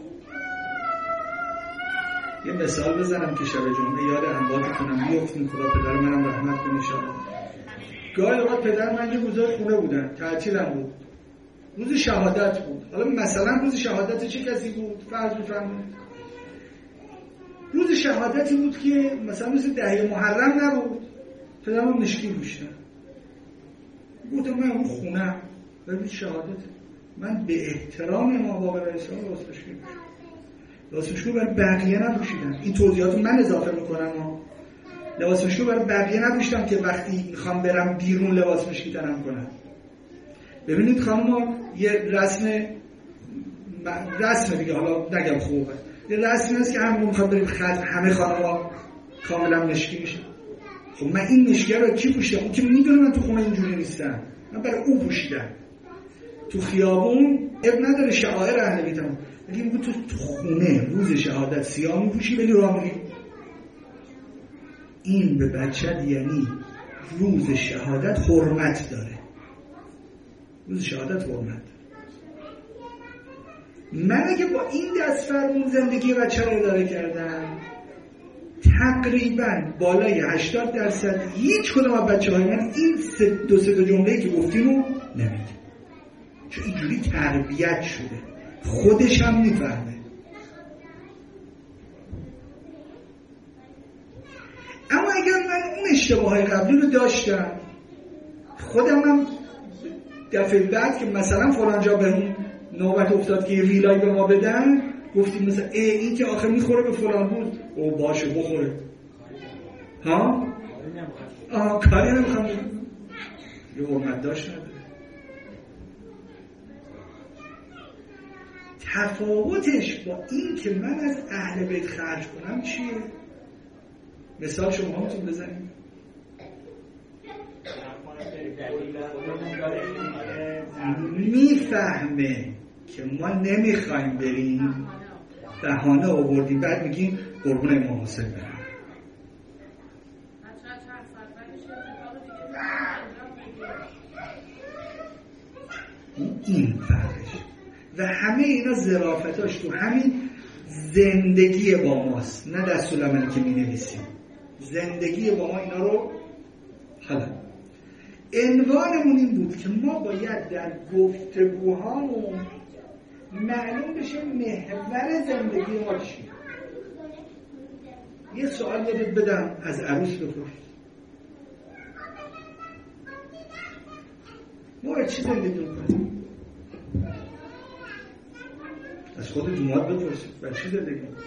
یه مثال بزنم که شب جمعه یاد انباتتونم بیفتیم، خدا پدر منم رحمت کنه شما. گاهی اوقات پدر من یه روزای خونه بودن، تعطیلم بود، روز شهادت بود. حالا مثلا روز شهادت چه کسی بود؟ فرض بفرمایید روز شهادتی بود که مثلا مثل 10 محرم نبود، پدرم مشکی روشتن. گفتم من اون خونه ببین شهادت، من به احترام ما بابا رئیس ها لباسمشکو برای بقیه نپوشیدم. این توضیحات من اضافه میکنم. لباسمشکو برای بقیه نپوشیدم که وقتی میخوام برم بیرون لباس مشکی تنم کنم. ببینید خانم یه رسم دیگه، حالا نگم خوبه، یه رسمی هست که همون میخواد بریم همه خانم‌ها کاملا مشکی میشه. خب من این مشکی رو کی پوشیدم؟ اون که میدونه من تو خونه اینجوری نیستم، من برای او پوشیدم. تو خیابون اب نداره شعائر اهل بیتم، ولی میگه تو خونه روز شهادت سیاه میپوشی ولی راه میری. این به بچه یعنی روز شهادت حرمت داره، روز شهادت حرمت. من اگه با این دست فرمون زندگی بچه رو اداره کردم، تقریبا بالای 80% هیچ کدوم از بچه‌های من این دو سه جمله‌ای که گفتیم رو نمیگه، چون اینجوری تربیت شده، خودش هم میفهمه. اما اگر من اون اشتباههای قبلی رو داشتم، خودم هم دفعه بعد که مثلا فلان جا به اون نوبت افتاد که یه ویلای به ما بدن، گفتیم مثلا این که آخر میخوره به فلان بود، او باشه بخوره، ها؟ کاری نمیخوام، یه حرمت داشت نداره. تفاوتش با این که من از اهل بیت خرج کنم چیه؟ مثال شما همتون بزنید. میفهمه که ما نمیخوایم بریم، بهانه آوردیم، بعد میگیم قربون امام حسین بریم. این فرقش و همه اینا ظرافتاش تو همین زندگی با ماست، نه دستورالعملی که می‌نویسیم. زندگی با ما اینا رو حالا عنوانمون این بود که ما باید در گفتگوهامون معلوم بشه محور زندگی ما چیه. یه سوال یادت بدم از عروس بپرس، ما باید چی زندگی میکنیم؟ از خود جماعت بپرسید باید چی زندگی میکنیم؟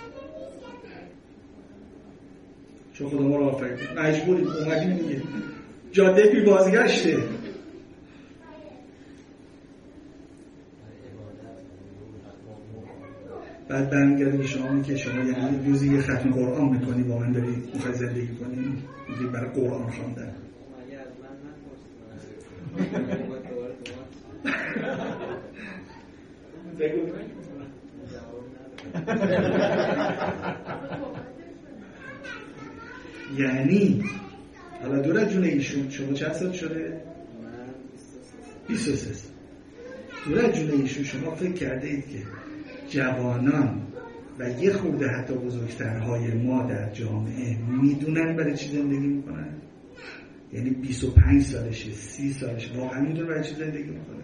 چون خدا ما رو آفرید مجبوریم اومدیم دیگه، جاده بی بازگشته. بعد برمیگرده به شما که شما یعنی روزی یه ختم قرآن میکنی با من داری میخوای زندگی کنی، میگی برای قرآن خواندن. یعنی حالا دولت جون ایشون شما چند سال شده؟ 23 سال. دولت جون ایشون شما فکر کرده اید که جوانان و یه خورده حتی بزرگترهای ما در جامعه میدونن برای چی زندگی میکنن؟ یعنی 25 سالشه 30 سالشه واقعا میدونه برای چی زندگی میکنه؟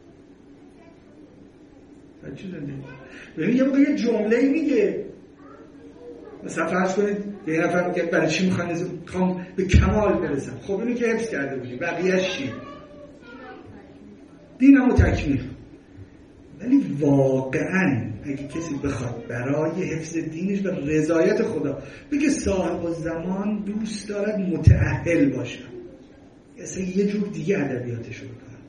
برای چی زندگی میکنه؟ ببین یه موقع یه جمله میگه، مثلا فرض کنید یه نفر میگه برای چی میخوام به کمال برسم. خب اینو که حفظ کرده بودی، بقیه‌اش چی؟ دینمو تکمیل. ولی واقعا اگه کسی بخواد برای حفظ دینش و رضایت خدا بگه صاحب الزمان دوست دارد متأهل باشه، اصلا یه جور دیگه ادبیاتش رو بکنه،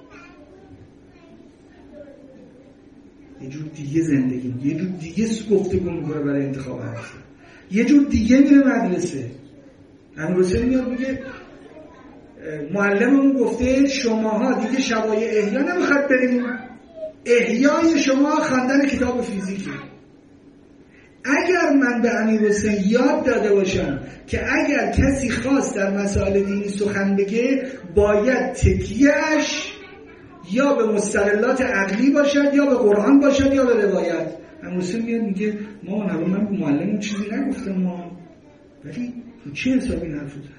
یه جور دیگه زندگی، یه جور دیگه گفتگو میکنه برای انتخاب هسته، یه جور دیگه میره مدرسه. امیرحسین میاد میگه معلممون گفته شماها دیگه شبای احیا نمیخواد بریم، احیای شما خواندن کتاب فیزیکه. اگر من به امیرحسین یاد داده باشم که اگر کسی خواست در مسائل دینی سخن بگه باید تکیه‌اش یا به مستقلات عقلی باشد یا به قرآن باشد یا به روایت، امیرحسین میاد میگه مامان من به معلمم چیزی نگفتم مامان، ولی تو چه حسابی حرف زدم؟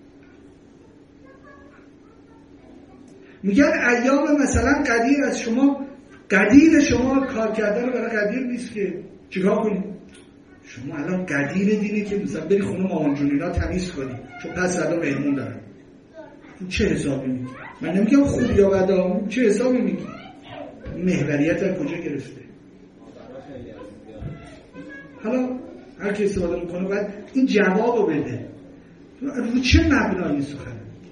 میگن ایام مثلا قدیر از شما، قدیر شما کار کردن برای قدیر نیست که چیکار کنی؟ شما الان قدیر دینه که مثلا بری خونه مامان جونینا تمیز کنی چون پس فردا مهمون دارن. چه حسابی میگی؟ من نمیگم خوب یا بد، چه حسابی میگی؟ محوریت از کجا گرفته؟ حالا هر کی استفاده میکنه باید این جوابو بده. رو چه مبنایی سخن؟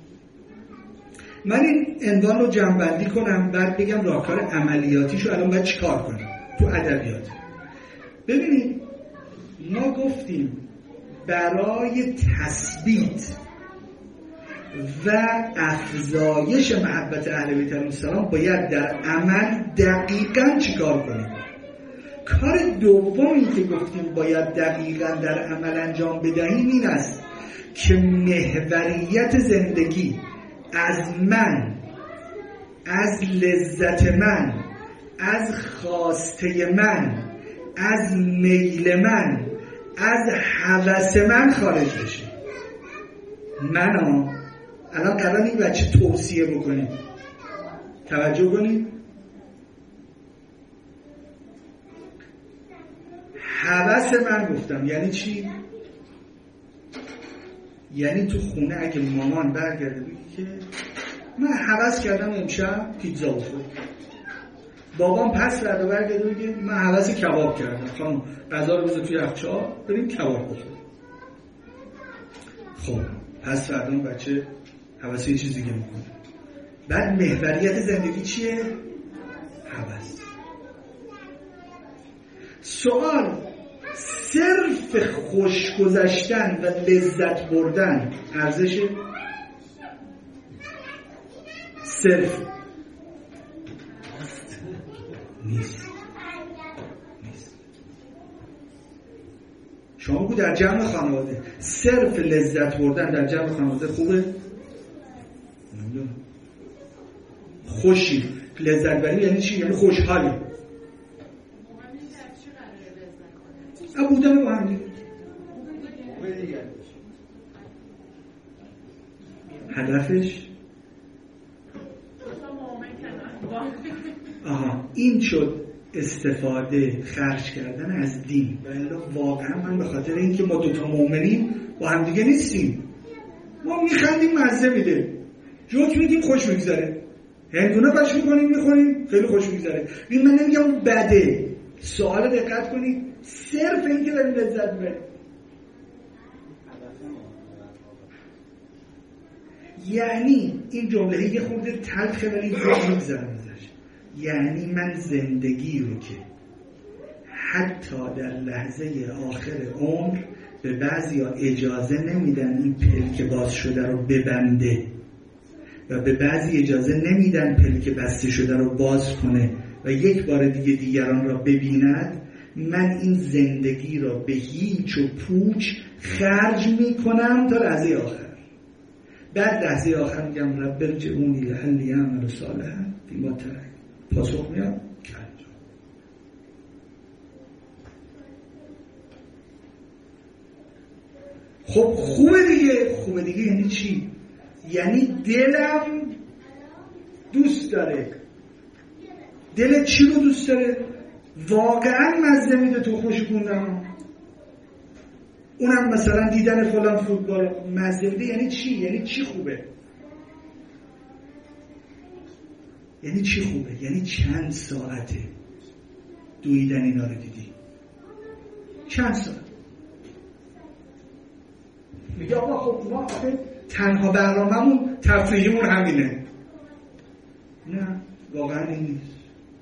من این عنوان رو جمع‌بندی کنم بعد بگم راهکار عملیاتیشو الان باید چیکار کنیم تو ادبیات. ببینید ما گفتیم برای تثبیت و افزایش محبت اهل بیت علیهم السلام باید در عمل دقیقاً چیکار کنیم. کار دومی که گفتیم باید دقیقاً در عمل انجام بدهیم این است که محوریت زندگی از من، از لذت من، از خواسته من، از میل من، از هوس من خارج بشه. الان قرار این بچه توصیه بکنیم، توجه کنیم. هوس من گفتم یعنی چی؟ یعنی تو خونه اگه مامان برگرده بگی که من هوس کردم امشب پیتزا بخورم، بابام پس فردا برگرده بگه من هوس کباب کردم، خانم غذا رو بذار توی یخچال بریم کباب بخوریم. خب پس فردا بچه هوس یه چیز دیگه میکنه. بعد محوریت زندگی چیه؟ هوس. سوال صرف خوش گذشتن و لذت بردن ارزش صرف نیست. شما بگو در جمع خانواده صرف لذت بردن در جمع خانواده خوبه؟ خوشی لذت بری یعنی چی؟ یعنی خوشحالی. بودن با هم دیگه. هدفش این شد استفاده خرج کردن از دین. ولی واقعا من به خاطر اینکه ما دوتا مؤمنیم با هم دیگه نیستیم، ما میخندیم مزه میده، جوک میگیم خوش میگذره، هندونه پاش میکنیم میخوریم خیلی خوش میگذره. من نمیگم بده، سوال دقت کنید، صرف این که داریم لذت ببریم. یعنی این جمله یه خورده تلخه ولی زیاد میگذرم ازش. یعنی من زندگی رو که حتی در لحظه آخر عمر به بعضیا اجازه نمیدن این پلک باز شده رو ببنده و به بعضی اجازه نمیدن پلک بسته شده رو باز کنه و یک بار دیگه دیگران را ببیند. من این زندگی را به هیچ و پوچ خرج میکنم تا لحظه آخر. بعد لحظه آخر میگم رب ارجعونی لعلی اعمل صالحا فیما ترکت. پاسخ میاد کرد. خب خوبه دیگه یعنی چی؟ یعنی دلم دوست داره. دلت چی رو دوست داره؟ واقعا مزه میده تو خوشگوندم، اونم مثلا دیدن فلان فوتبال مزه میده. یعنی چی؟ یعنی چی خوبه؟ یعنی چی خوبه؟ یعنی چند ساعته دویدن اینا رو دیدی؟ چند ساعت؟ میگه آقا خب ما تنها برنامه‌مون تفریحیمون همینه. نه واقعا این نیست.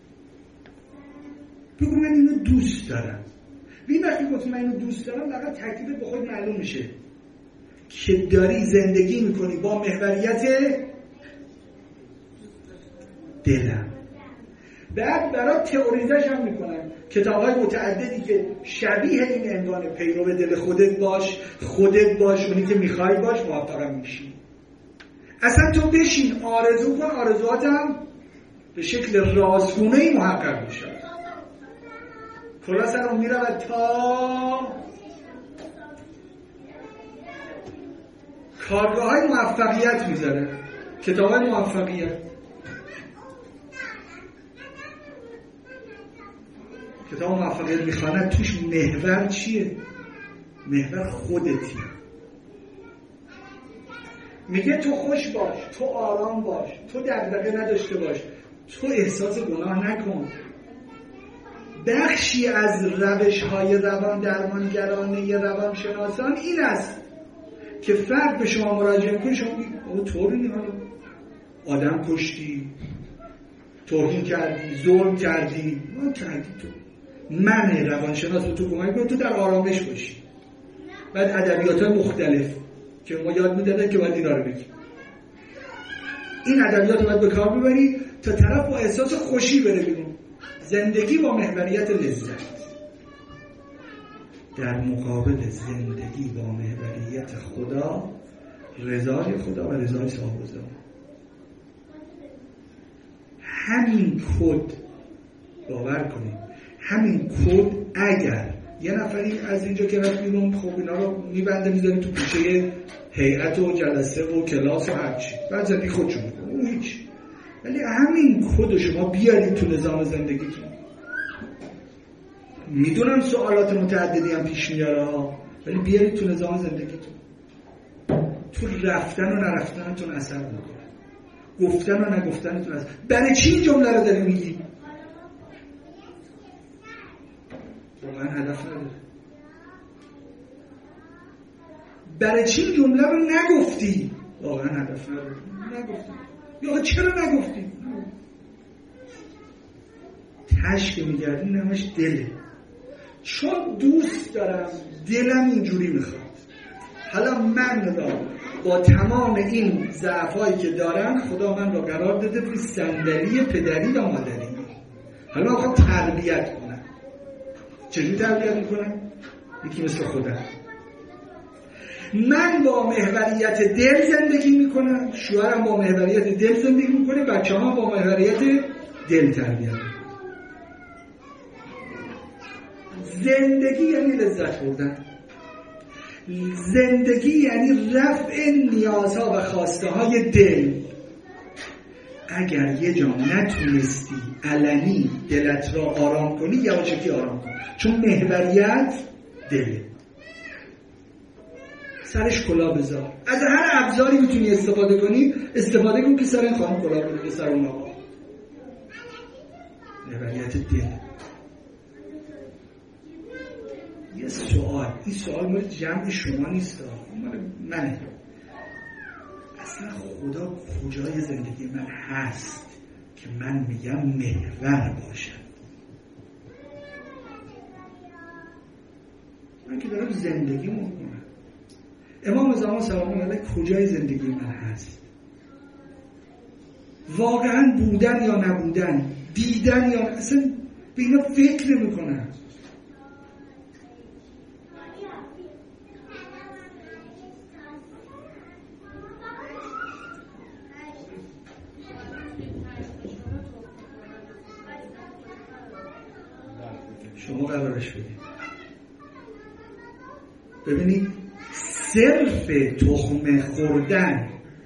بگو من اینو دوست دارم. ببین وقتی گفتی من اینو دوست دارم فقط تکلیف به خود معلوم میشه که داری زندگی میکنی با محوریت دلم. بعد برای تئوریزش هم میکنن کتاب‌های متعددی که شبیه این عنوان پیرو دل خودت باش اونی که میخوای باش، موفقم میشی. اصلا تو بشین آرزو کن، آرزوهاتم به شکل رازگونه‌ای محقق میشه. کلا سرم میرود تا کارگاه‌های موفقیت میذاره، کتاب‌های موفقیت. کتاب موفقیت میخواند توش محور چیه؟ محور خودتی. میگه تو خوش باش، تو آرام باش، تو دغدغه نداشته باش، تو احساس گناه نکن. بخشی از روش‌های روان درمانگرانه روانشناسان این است که فرد به شما مراجعه کنه، شما میگید او طوری نیست، آدم کشتی، توهین کردی، ظلم کردی، ما کردی. تو من روانشناس رو تو کمک کنم تو در آرامش باشی. بعد ادبیات‌های مختلف که ما یاد میدادن که باید اینا رو بگی. این ادبیات رو باید به کار ببری تا طرف با احساس خوشی بره بیرون. زندگی با محوریت لذت در مقابل زندگی با محوریت خدا، رضای خدا و رضای صاحب زمان. همین کد باور کنید، همین کد اگر یه نفری از اینجا که رفت بیرون خب اینا رو میبنده میذاره تو کوچه هیئت و جلسه و کلاس و هرچی، بعد زندگی خودشون میکنه اون هیچ. ولی همین کد شما بیارید تو نظام زندگیتون. میدونم سوالات متعددی هم پیش میاره ها، ولی بیارید تو نظام زندگیتون. تو رفتن و نرفتنتون اثر میکنه، گفتن و نگفتنتون اثر. برای چی این جمله رو داری میگی؟ واقعا هدف نداره. برای چی این جمله رو نگفتی؟ واقعا هدف نداره. نگفتی. یا چرا نگفتی؟ تشک میگردی نمش دله. چون دوست دارم، دلم اینجوری میخواد. حالا من با تمام این ضعفایی که دارم خدا من را قرار داده توی صندلی پدری و مادری. حالا من میخوام تربیت کنم. چجوری تربیت میکنم؟ یکی مثل خودم. من با محوریت دل زندگی میکنم، شوهرم با محوریت دل زندگی میکنه، بچه‌ها با محوریت دل تربیت میکنم. زندگی یعنی لذت بردن. زندگی یعنی رفع نیازها و خواسته های دل. اگر یه جا نتونستی علنی دلت را آرام کنی، یواشکی آرام کن، چون محوریت دله. سرش کلاه بذار. از هر ابزاری میتونی استفاده کنی، استفاده کن که سر این خانم کلاه بذاره، سر اون آقا. محوریت دل. یه سوال، این سوال مال جمع شما نیست، مال منه. اصلا خدا کجای زندگی من هست که من میگم محور باشم؟ که دارم زندگی میکنم. امام زمان سلام الله علیه کجای زندگی من هست؟ واقعا بودن یا نبودن، دیدن یا اصلا به اینا فکر نمیکنم. شما قرارش بدید. ببینید صرف تخم خوردن،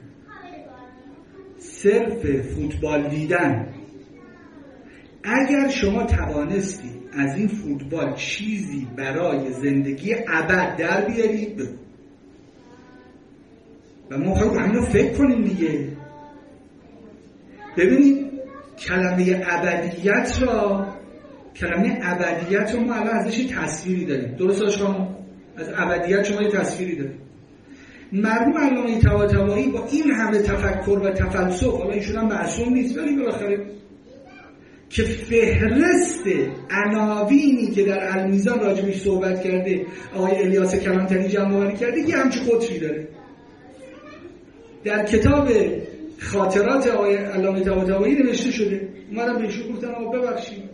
صرف فوتبال دیدن، اگر شما توانستی از این فوتبال چیزی برای زندگی ابد در بیارید بگو. و ما خواهیم همین رو فکر کنیم دیگه. ببینید کلمه ابدیت رو ما الان ازش تصویری داریم. درست آشقام؟ از ابدیت شما یه تصویری داریم. مرحوم علامه طباطبایی با این همه تفکر و تفلسف، حالا ایشون هم معصوم نیست ولی بالاخره که فهرست عناوینی که در المیزان راجبش صحبت کرده آقای الیاس کلانتری جمع‌آوری کرده یه همچین قطری داره. در کتاب خاطرات آقای علامه طباطبایی نوشته شده. اومدم بهش گفتم آقا ببخشید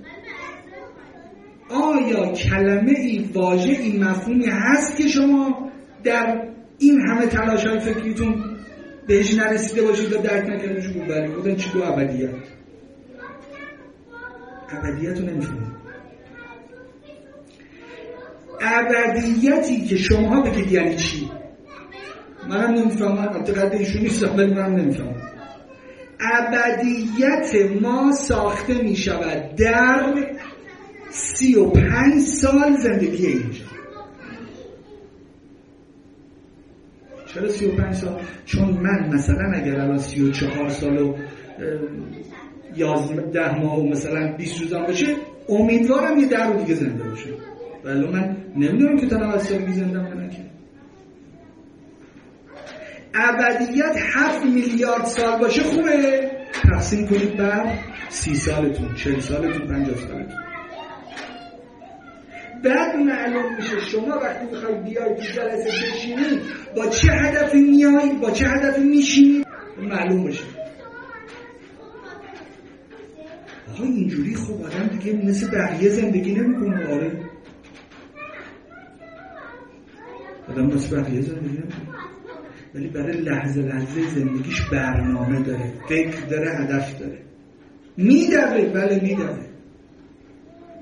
آیا کلمه ای واژه این مفهومی هست که شما در این همه تلاش‌های فکریتون بهش نرسیده باشید و درک نکردید؟ شو بله بودن چی گو ابدیت رو نمی‌فهمید. ابدیتی که شما بگید یعنی چی؟ منم نمی‌فهمم، البته قد ایشون نیستم ولی منم نمی‌فهمم. ابدیت ما ساخته می‌شود در 35 سال زندگی اینجا. چرا 35 سال؟ چون من مثلا اگر الان 34 سال و 11 ماه و مثلا 20 روزم باشه امیدوارم یه 10 رو دیگه زنده باشه. ولی من نمیدونم که تا 90 سالگی زنده باشم که. ابدیت 7 میلیارد سال باشه خوبه. تقسیم کنید بر 30 سالتون، 40 سالتون، 50 سالتون. بعد معلوم میشه شما وقتی میخواید بیاید تو جلسه بشینید با چه هدفی میایید، با چه هدفی میشینید معلوم میشه. آقا اینجوری خب آدم دیگه مثل بقیه زندگی نمیکنه. آره آدم مثل بقیه زندگی نمیکنه ولی برای لحظه زندگیش برنامه داره، فکر داره، هدف داره، میدوه. بله میدوه.